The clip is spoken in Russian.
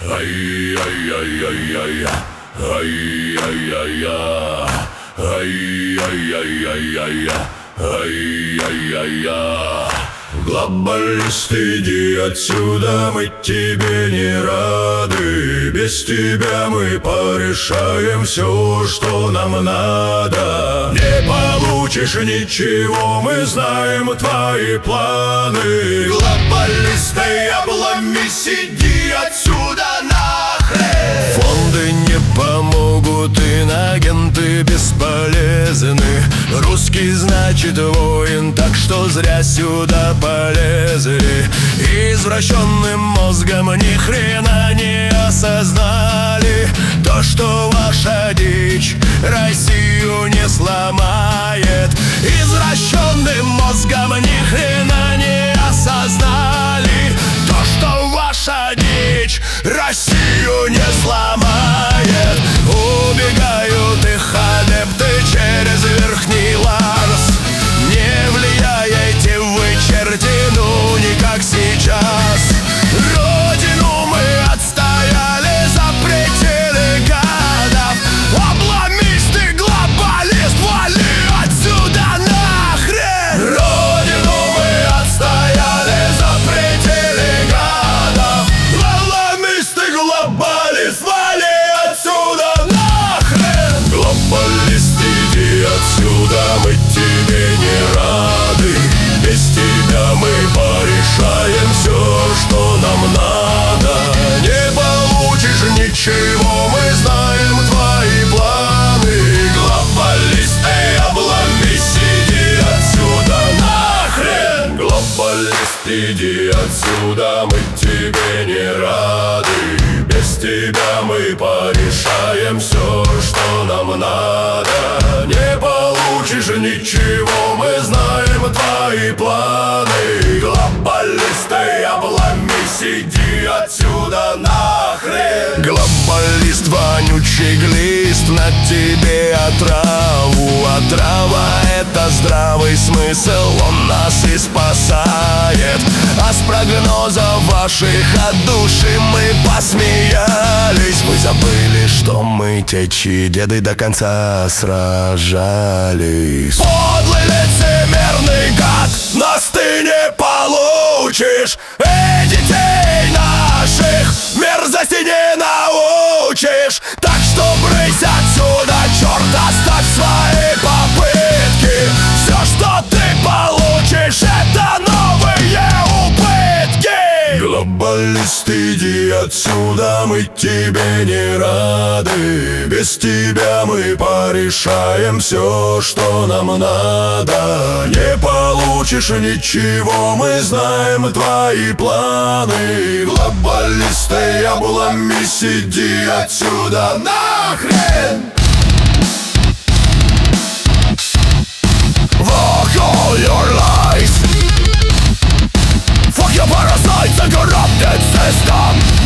Ай-яй-яй-яй-яй, ай-яй-яй-яй, ай-яй-яй-яй-яй, ай-яй-яй-яй. Глобалист, иди отсюда, мы тебе не рады. Без тебя мы порешаем все, что нам надо. Не получишь ничего, мы знаем твои планы. Глобалист, обломись, иди отсюда нахрен. Фонды не помогут, инагенты бесполезны. Русский значит воин, так что зря сюда полезли. Извращенным мозгом ни хрена не осознали то, что ваша дичь Россию не сломает. Извращенным мозгом ни хрена не осознали то, что ваша дичь Россию не сломает. Убегают их адепты через верхний ларс. Не влияете вы, черти, ну не как сейчас. Родину мы отстояли за пределы гадов. Обломись ты, глобалист, вали отсюда нахрен. Родину мы отстояли за пределы гадов. Обломись ты, глобалист, вали отсюда нахрен. Глобалист, иди отсюда, мы тебе не рады. Без тебя мы порешаем все, что нам надо. Не получишь ничего, мы знаем твои планы. Глобалист, обломись, иди отсюда нахрен. Глобалист, иди отсюда, мы тебе не рады. Без тебя мы порешаем все, что нам надо. Не получишь ничего, мы знаем твои планы. Глобалист, обломись, иди отсюда нахрен. Глобалист, вонючий глист, на тебе отраву. Отрава — это здравый смысл, он нас и спасает. А с прогнозов ваших от души мы посмеялись. Вы забыли, что мы, те, чьи деды до конца сражались. Подлый лицемерный гад, нас ты не получишь. И детей наших мерзости не научишь. Так что брысь отсюда, черт, оставь свои попытки. Все, что ты получишь, это новые убытки. Глобалист, иди отсюда, мы тебе не рады. Без тебя мы порешаем все, что нам надо. Не получишь ничего, мы знаем твои планы. Глобалист, обломись, иди отсюда нахрен. Fuck all your lies. Fuck your parasites and corrupted system.